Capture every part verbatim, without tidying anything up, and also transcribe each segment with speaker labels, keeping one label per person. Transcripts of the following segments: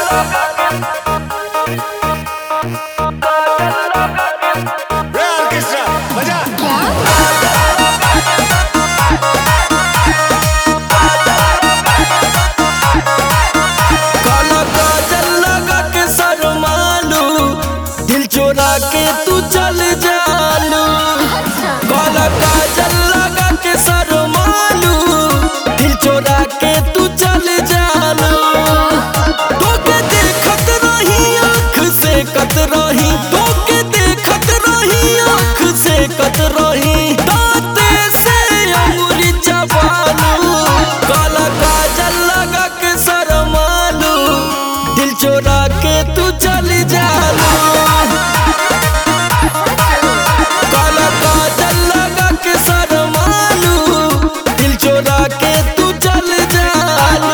Speaker 1: चोरा के तू चल जालू काला काजल लगा के शर्मालू दिल चोरा के तू चल जालू तोके देखत रही आँख से कत रही तोके देखत रही आँख से कत रही दांते से अंगुली चबालू काला काजल लगा के शर्मालू दिल चोरा के तू चल जालू के तू चल जालू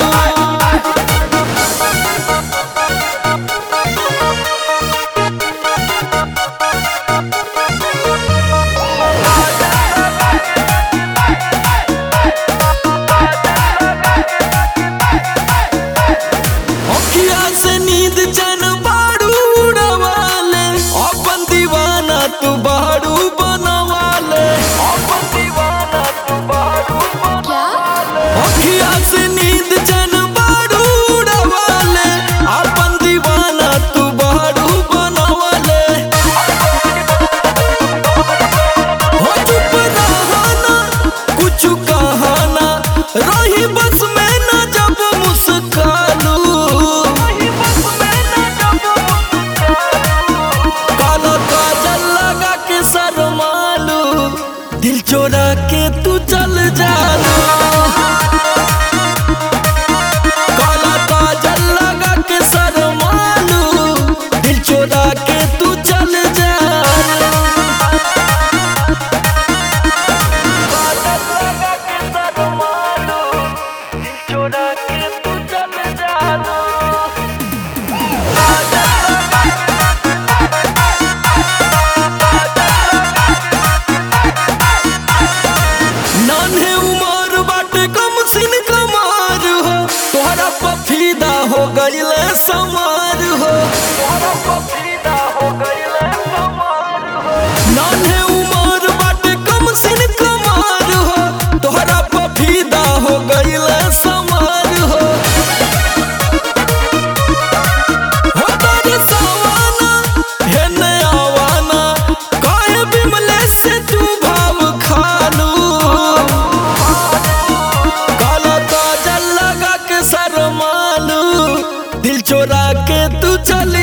Speaker 1: अखिया से नींद चैन बाड़ू उड़वाले अपन दीवाना तू बाड़ू बनवाले अपन दीवाना तू बाड़ू अखिया से नींद चैन बाड़ू उड़वाले अपन दीवाना तू बाड़ू बनवाले हो चुप रहना कुछ कहना रही बस में न जब मुस्कालू काला काजल लगा के शर्मालू दिल चोरा के तू चल जालू चोरा के तू चल जालू चोरा के तू चल जालू नान्हे उमर बाटे कम सिन कमार हो तोहरा पफीदा हो गइले समार हो नान्हे उमर बाटे कम सिन कमार हो तोहरा पफीदा हो गइले समार हो हो तारे सवाना हे नयावाना काहे बिमले से तू भाव खालू काला काजल लगा के शर्मालू दिल चोरा के तू चल